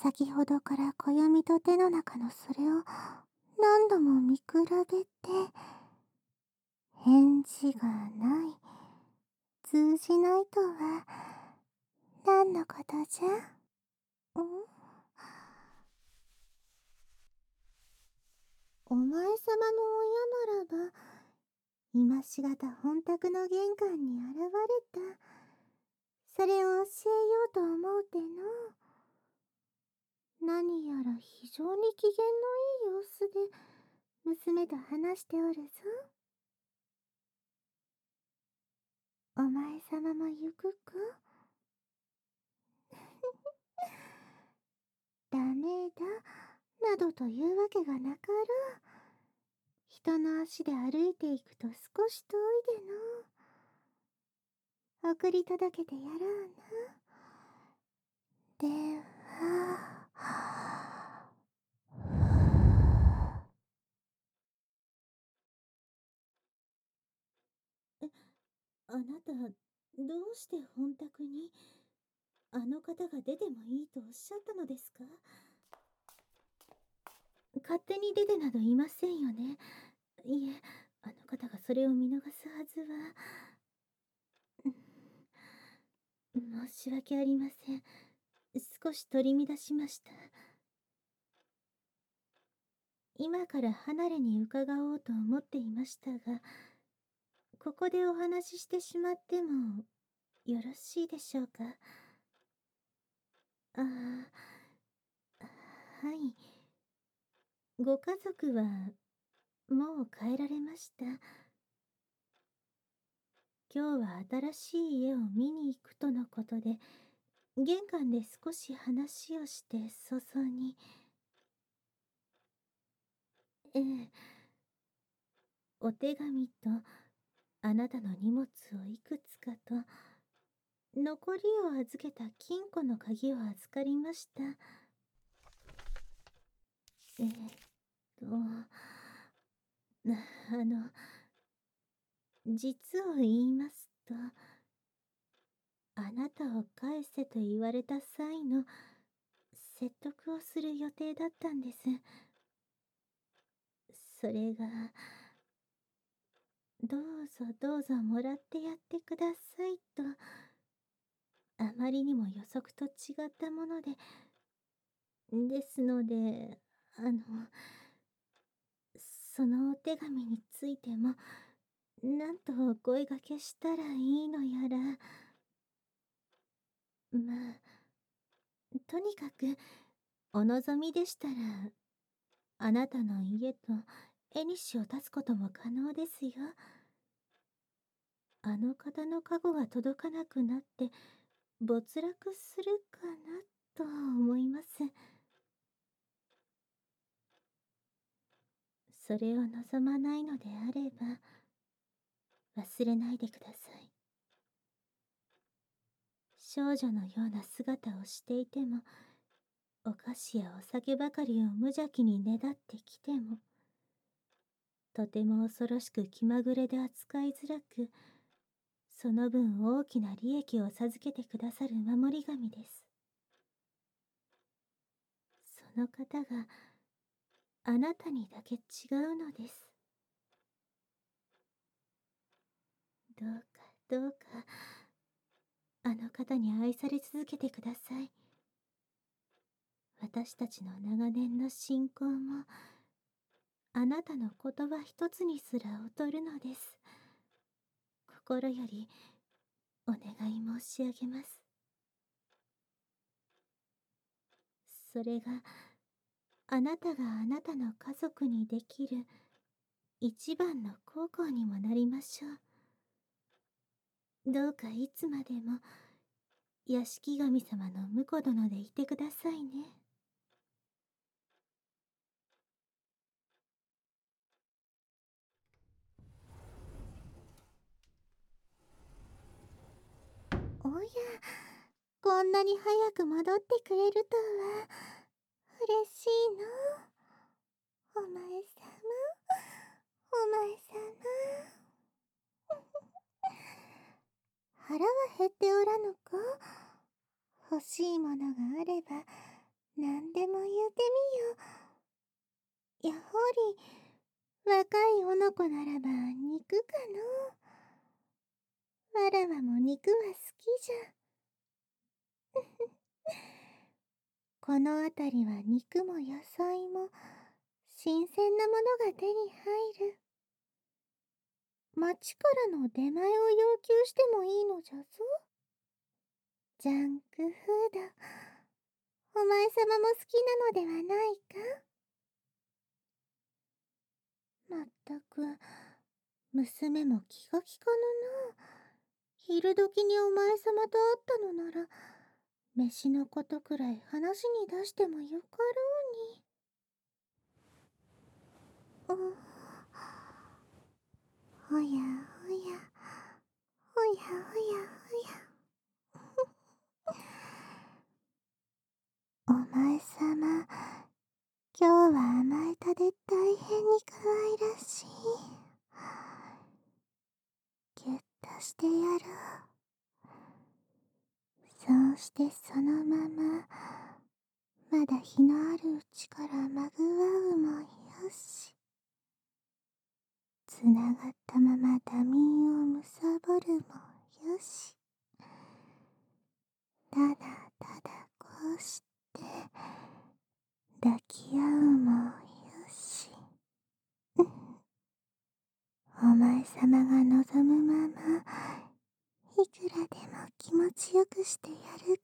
先ほどから暦と手の中のそれを何度も見比べて、返事がない、通じないとは、何のことじゃ？お前様の親ならば、今しがた本宅の玄関に現れた。それを教えようと思うての。何やら非常に機嫌のいい様子で、娘と話しておるぞ。お前様も行くか？ダメだ、などというわけがなかろう。人の足で歩いていくと少し遠いでの。送り届けてやろうな。では、あなた、どうして本宅に、あの方が出てもいいとおっしゃったのですか？勝手に出てなどいませんよね。いえ、あの方がそれを見逃すはずは。申し訳ありません。少し取り乱しました。今から離れに伺おうと思っていましたが、ここでお話ししてしまってもよろしいでしょうか？ああ、はい。ご家族はもう帰られました。今日は新しい家を見に行くとのことで、玄関で少し話をして早々に。ええ、お手紙とあなたの荷物をいくつかと、残りを預けた金庫の鍵を預かりました。えーっと、あの、実を言いますと、あなたを返せと言われた際の説得をする予定だったんです。それが、どうぞどうぞもらってやってくださいと、あまりにも予測と違ったもので、ですので、そのお手紙についても、なんとお声掛けしたらいいのやら。まあ、とにかく、お望みでしたら、あなたの家と縁を立つことも可能ですよ。あの方の加護が届かなくなって、没落するかなと思います。それを望まないのであれば、忘れないでください。少女のような姿をしていても、お菓子やお酒ばかりを無邪気にねだってきても、とても恐ろしく気まぐれで扱いづらく、その分大きな利益を授けてくださる守り神です。その方があなたにだけ違うのです。どうかどうか、あの方に愛され続けてください。私たちの長年の信仰も、あなたの言葉一つにすら劣るのです。心よりお願い申し上げます。それがあなたがあなたの家族にできる一番の孝行にもなりましょう。どうかいつまでも屋敷神様の婿殿でいてくださいね。おや、こんなに早く戻ってくれるとは嬉しいの。お前様、お前様。腹は減っておらぬか？欲しいものがあればなんでも言うてみよ。やはり、若いおのこならば肉かの。わらわも肉は好きじゃ。このあたりは肉も野菜も、新鮮なものが手に入る。町からの出前を要求してもいいのじゃぞ。ジャンクフード、お前様も好きなのではないか。まったく、娘も気が利かぬな。昼時にお前様と会ったのなら、飯のことくらい話に出してもよかろうに。おやおや、おやおやおや。お前様、今日は甘えたで大変に可愛らしい。ぎゅっとしてやろう。そうしてそのまま、まだ日のあるうちからまぐわうもよし。つながったままダミンをむさぼるもよし。ただただこうして抱き合うもよし。お前様が望むまま、いくらでも気持ちよくしてやる